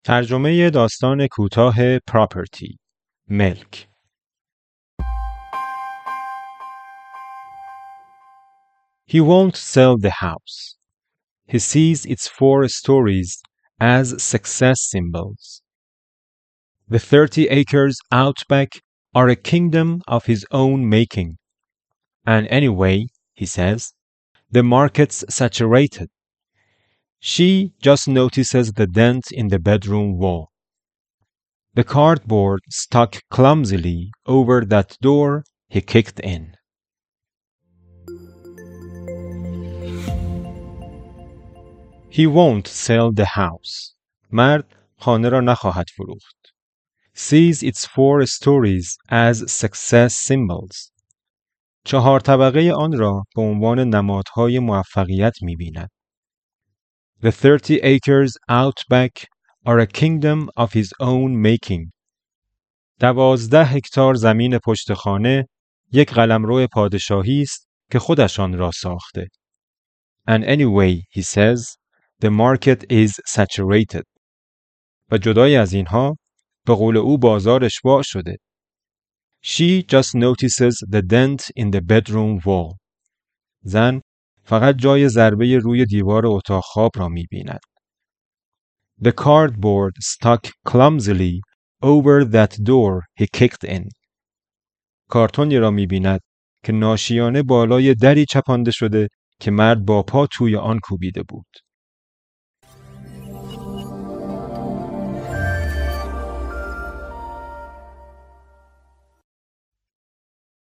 ترجمه داستان کوتاه پراپرتی ملک. He won't sell the house. He sees its 4 stories as success symbols. The 30 acres outback are a kingdom of his own making. And anyway, he says, the market's saturated. She just notices the dent in the bedroom wall. The cardboard stuck clumsily over that door he kicked in. He won't sell the house. مرد خانه را نخواهد فروخت. Sees its 4 stories as success symbols. 4 طبقه آن را به عنوان نمادهای موفقیت می‌بیند. The 30 acres outback are a kingdom of his own making. 12 هکتار زمین پشت خانه یک قلمرو پادشاهی است که خودشان را ساخته. And anyway, he says, the market is saturated. و جدای از اینها، به قول او بازار اشباع شده. She just notices the dent in the bedroom wall. زن فقط جای ضربه روی دیوار اتاق خواب را می‌بیند. The cardboard stuck clumsily over that door he kicked in. کارتونی را می‌بیند که ناشیانه بالای دری چپانده شده که مرد با پا توی آن کوبیده بود.